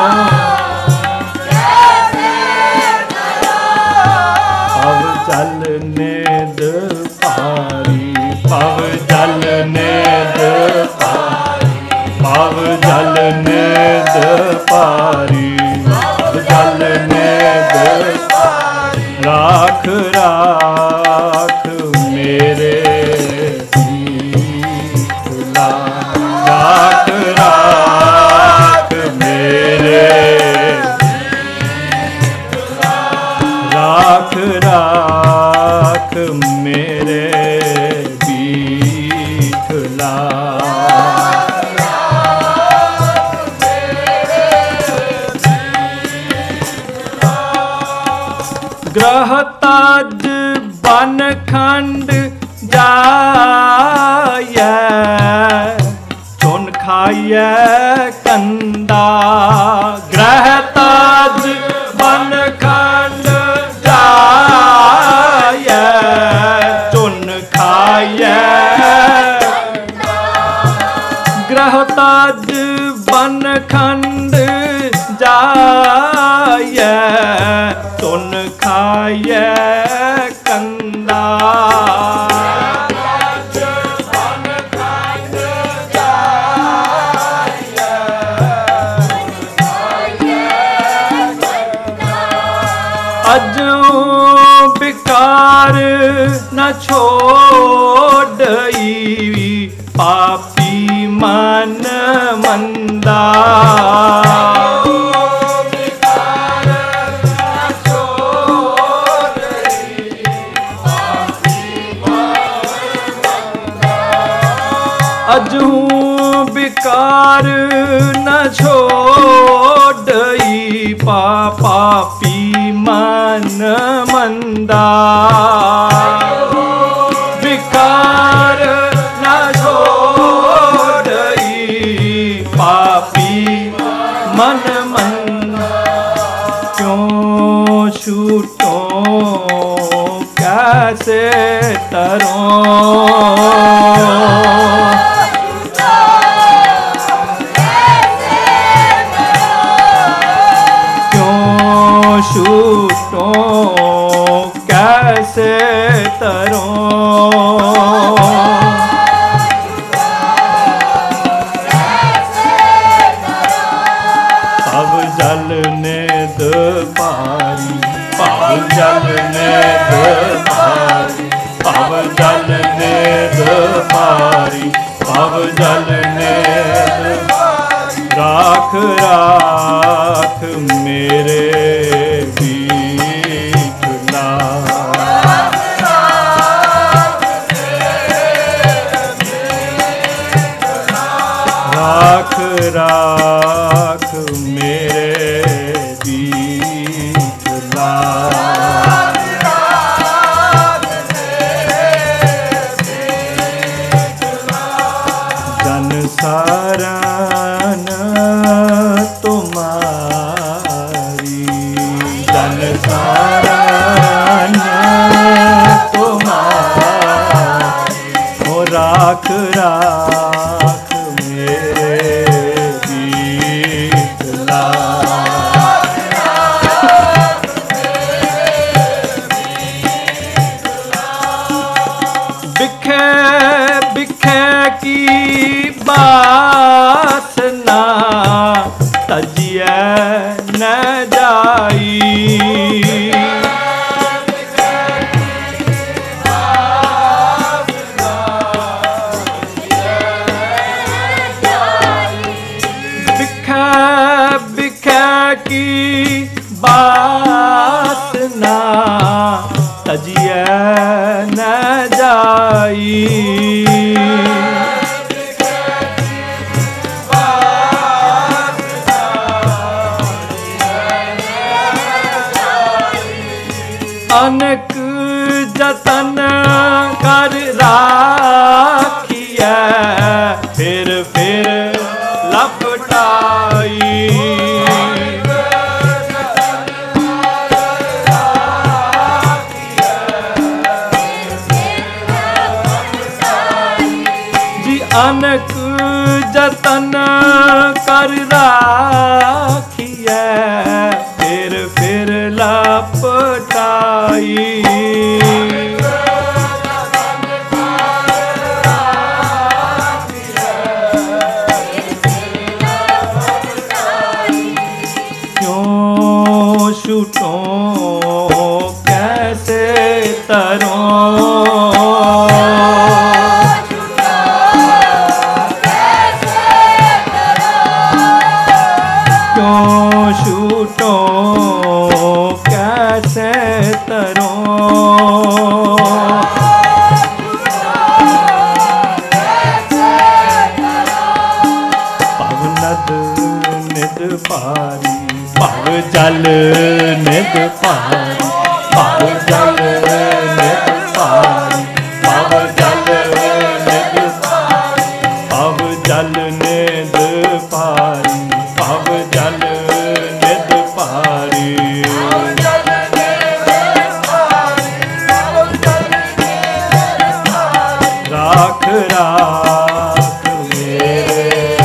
ਪਵ ਜਲ ਨੇਦ ਭਾਰੀ, ਪਵ ਜਲ ਨੇਦ ਭਾਰੀ, ਪਵ ਜਲ ਨੇਦ ਭਾਰੀ, ਪਵ ਜਲ ਨੇਦ ਭਾਰੀ। ਰਾਖ ਰਾਖ ਮੇਰੇ ਦੀਨਾ, ਰਾਖ ਰਾਖ ਮੇਰੇ, ਰਾਖ ਰਾਖ ਮੇਰੇ ਬੀਠਲਾ। ਗ੍ਰਹ ਤਜ ਬਨ ਖੰਡ ਜਾਇਐ, ਚੁਨ ਖਾਈਐ ਕੰਦਾ। ਗ੍ਰਹ ਤਜ ਬਨ ਖੰਡ ਜਾਇਐ, ਚੁਨ ਖਾਈਐ। ਗ੍ਰਹ ਤਜ ਬਨ ਖੰਡ ਜਾਇਐ, ਚੁਨ ਖਾਈਐ ਕੰਦਾ। ਅਜੂ ਬਿਕਾਰ ਨ ਛੋੜਈ, ਪਾਪੀ ਮਨ ਮੰਦਾ। ਅਜੂ ਬਿਕਾਰ ਨ ਛੋੜਈ, ਪਾਪੀ ਮਨ ਮੰਦਾ। ਬਿਕਾਰ ਨ ਛੋੜਈ, ਪਾਪੀ ਮਨ ਮੰਦਾ। ਕਿਉਂ ਛੂਟੋ ਕੈਸੇ ਤਰੋਂ, छूटो कैसे तरों। पव जल नेद भारी, पव जल नेद भारी, पव जल नेद भारी, पव जल नेद भारी। राख राख मेरे बीठला, राख राख मेरे बीठला। जन सारन तुम्हारी, जन सारन तुम्हारी। ओ राख राख मेरे बीठला। बिखे बिखे की बासना, तजिए न जाई। बिखे बिखे की बासना, तजिए न जाई। अनक जतन कर राखिए, फिर लपटाई। जी अनक जतन कर राखिए, फिर लपटाई। क्यों छूटूं कैसे तरूं, क्यों छूटूं कैसे तरूं। पवनद निद पारी पव जल निद पारी, पव जल निद पारी, पव जल निद पारी, पव जल निद पारी, पव जल निद पारी। राख राख मेरे,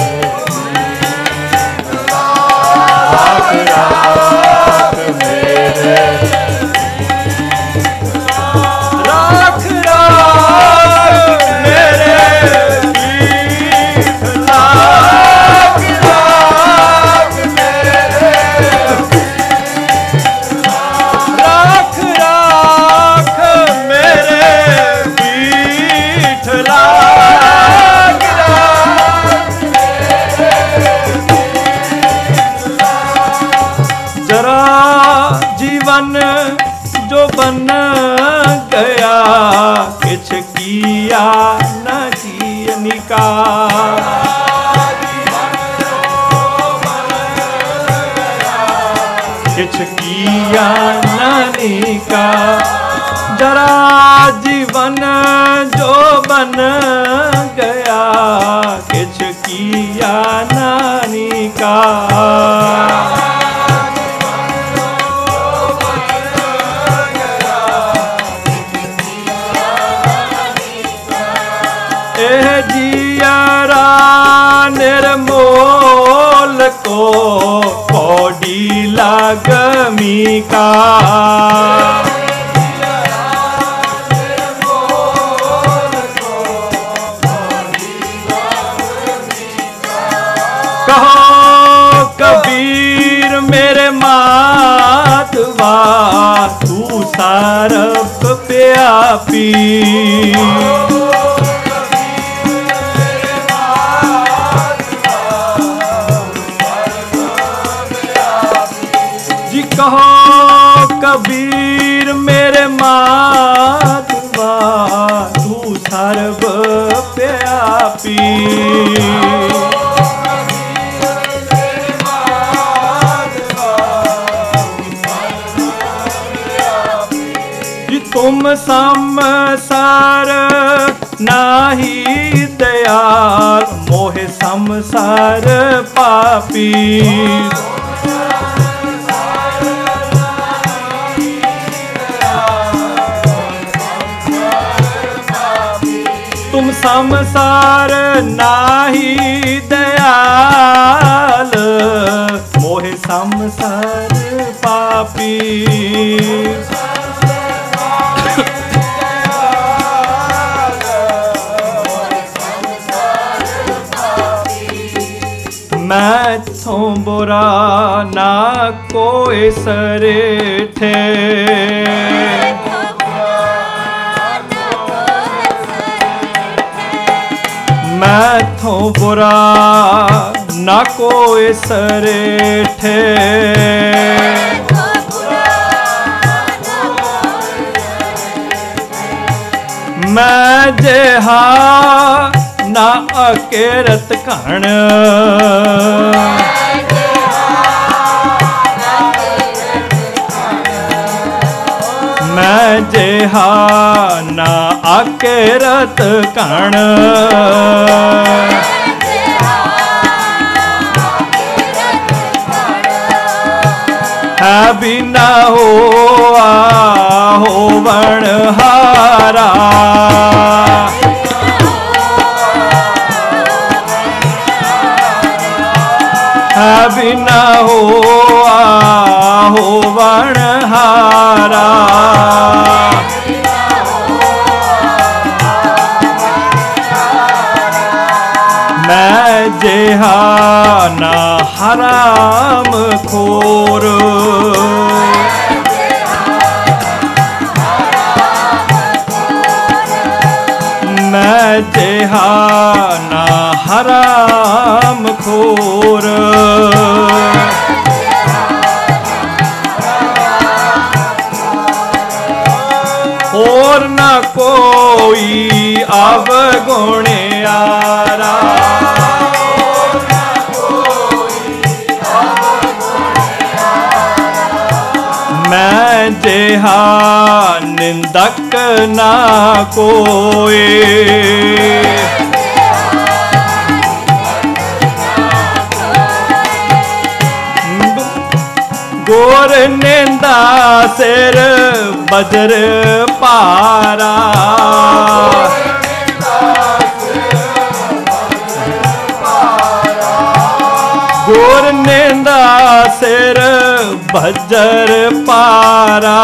राख राख मेरे, राख राख मेरे पीठ, राख राख मेरे, राख राख मेरे पीठ, राख राख जरा जीवन जो बन गया, किछ किया न जियनिका। किछ किया न निका, जरा जीवन जो बन गया, किछ किया न निका। एह जियरा निर्मोल को कौड़ी लगमी का। कहो कबीर मेरे माधवा, तू सारप प्यापी। जी कहो कबीर मेरे माधवा, तू सर्व प्यापी। जी तुम संसार नाही दयाल, मोहे संसार पापी। तुम संसार नाही दयाल, मोहे संसार पापी। मैं थो बुरा ना कोई सरेठे, मैं थो बुरा ना कोई सरेठे। मैं जेहा ना अकेरत कण, मैं जेहा ना अकेरत कण। है भी ना होआ होवण हारा, है भी ना हो ਜਿਹਾ ਨਾ ਹਰਾਮ ਖੋਰ। ਹੋਰ ਨਾ ਕੋਈ ਅਵਗੁਣਿਆਰਾ। ਮੈਂ ਜਿਹਾ ਨਿੰਦਕ ਨਾ ਕੋਏ। ਗੋਰ ਨਿੰਦਾ ਸਿਰ ਬਜਰ ਭਾਰਾ। ਗੋਰ ਨਿੰਦਾ ਸਿਰ ਬਜਰ ਭਾਰਾ।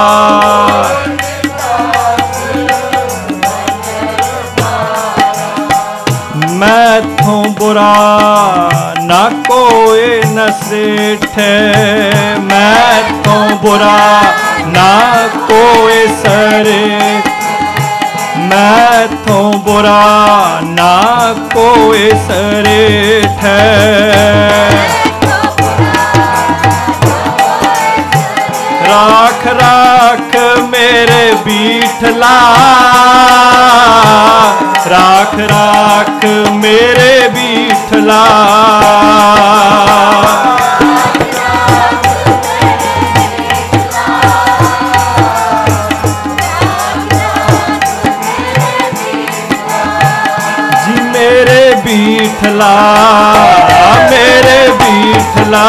ਮੈਥੋਂ ਬੁਰਾ ਨਾ ਕੋਏ ਨਸੇਠੇ। ਮੈਥੋਂ ਬੁਰਾ ਨਾ ਕੋਏ ਸਰੇ। ਮੈਥੋਂ ਬੁਰਾ ਨਾ ਕੋਏ ਸਰੇਠੈ। ਰਾਖ ਰਾਖ ਮੇਰੇ ਬੀਠਲਾ। ਰਾਖ ਰਾਖ ਮੇਰੇ ਬੀਠਲਾ। ਜੀ ਮੇਰੇ ਬੀਠਲਾ ਮੇਰੇ ਬੀਠਲਾ।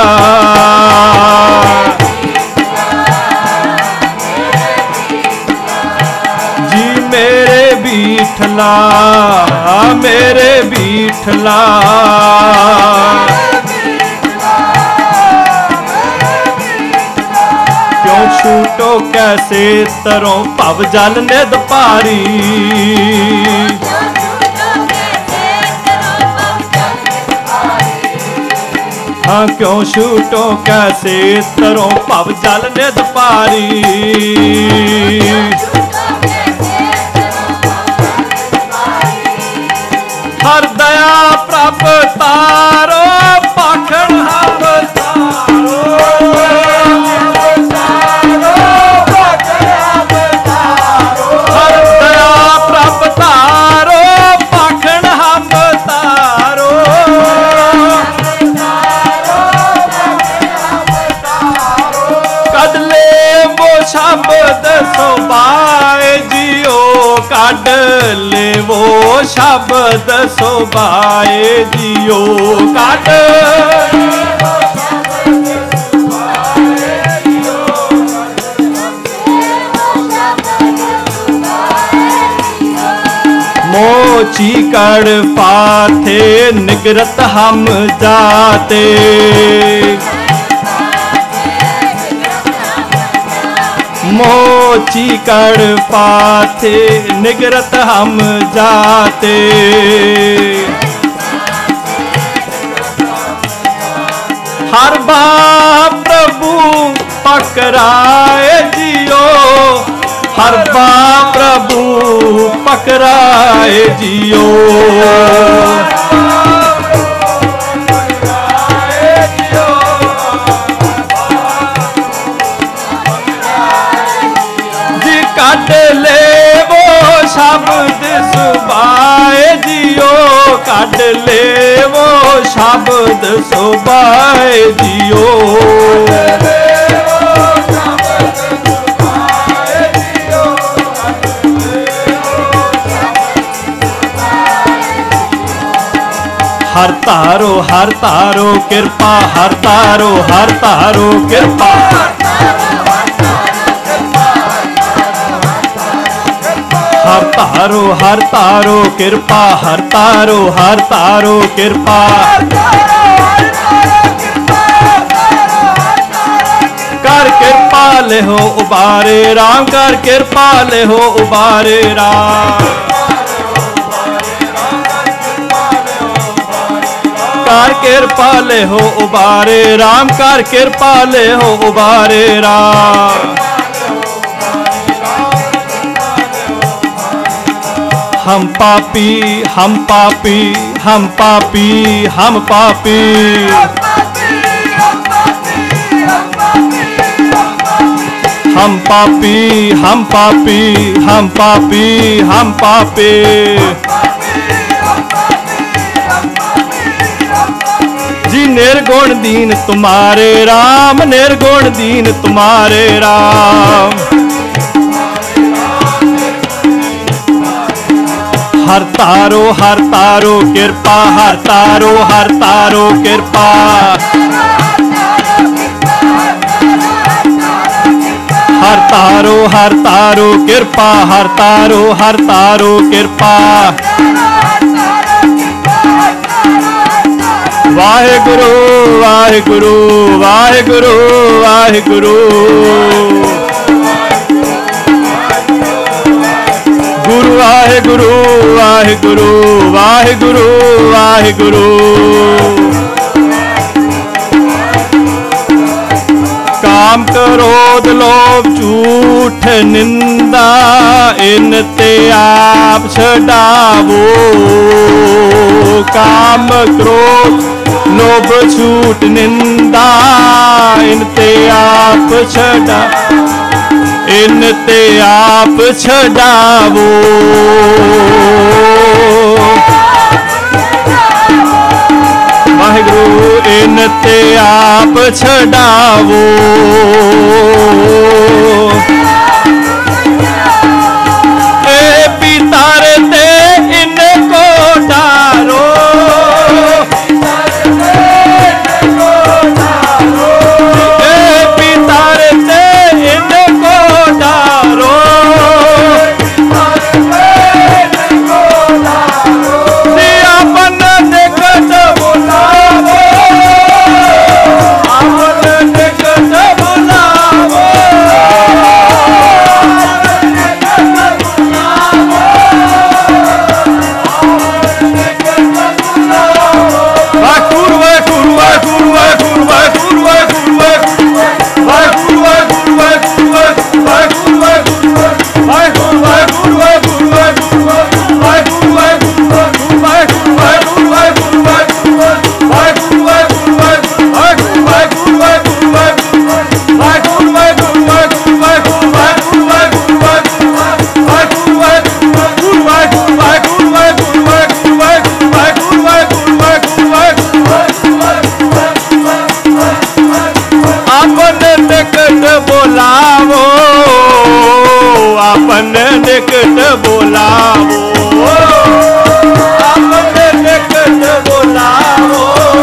ਮੇਰੇ ਬੀਠਲਾ ਮੇਰੇ ਬੀਠਲਾ। क्यों छूटो कैसे तरों भव जल निध भारी। हाँ क्यों छूटो कैसे तरों भव जल निध भारी। हर दया प्रभ तारो पाखण हम तारो। हर दया प्रभ तारो पाखण हम तारो। कद ले वो शब्द सुबाए जियो। कड ले वो शब्द सुबाए जियो। कड मोची कड़ पाथे निगरत हम जाते। मोची कड़ पाथे निगरत हम जाते। हर बार प्रभु पकड़ाए जियो। हर बार प्रभु पकड़ाए जियो। कड ले वो शब्द सुबाए जियो। कड ले वो शब्द सुबाए जियो। हर तारो कृपा। हर तारो कृपा। हर तारो कृपा। हर तारो कृपा। कर कृपा ले हो उबारे राम। कर कृपा ले हो उबारे राम। कर कृपा ले हो उबारे राम। कर कृपा ले हो उबारे राम। हम पापी हम पापी हम पापी हम पापी हम पापी हम पापी हम पापी हम पापी जी निर्गुण दीन तुम्हारे राम निर्गुण दीन तुम्हारे राम हर तारो कृपा हर तारो कृपा हर तारो कृपा हर तारो कृपा वाहेगुरु वाहेगुरु वाहेगुरु वाहेगुरु गुरु वाहेगुरु वाहेगुरु वाहेगुरु वाहेगुरु काम क्रोध लोभ झूठ निंदा इन ते आप छड़ावो काम क्रोध लोभ झूठ निंदा इन ते आप छड़ा इन ते आप छड़ावो वाहिगुरु इन ते आप छड़ावो ए पितारे ते इनको डारो ए पितारे ते इनको डारो अपन निकट बुलावो अपन निकट बुलावो बोलावो अपन निकट बोलावो अपन निकट बोलावो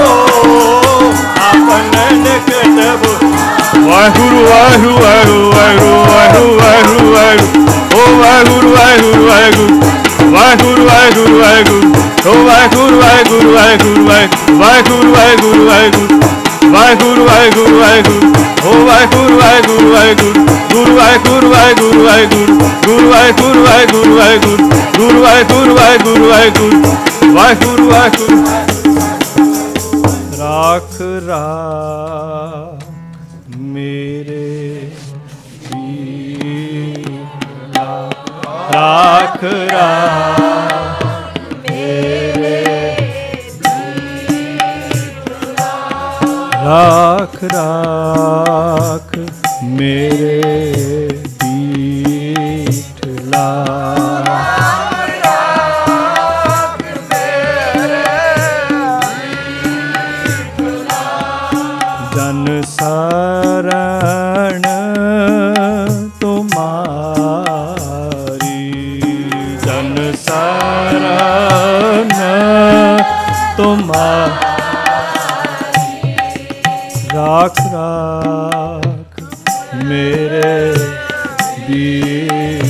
अपन निकट वाहिगुरु वाहिगुरु वाहिगुरु वाहिगुरु वाहिगुरु ओ वाहिगुरु वाहिगुरु वाहिगुरु वाहिगुरु वाहिगुरु ओ वाहिगुरु वाहिगुरु वाहिगुरु वाहिगुरु वाहिगुरु वाहिगुरु वाहिगुरु वाहिगुरु वाहिगुरु ओ वाहिगुरु वाहिगुरु वाहिगुरु गुरु वाहिगुरु वाहिगुरु वाहिगुरु गुरु वाहिगुरु वाहिगुरु वाहिगुरु गुरु वाहिगुरु वाहिगुरु वाहिगुरु वाहिगुरु वाहिगुरु राख राख मेरे वीर राख राख मेरे राख राख मेरे पीठला जन शरण तुम्हारी जन शरण तुम्हारी राख राख मेरे वीर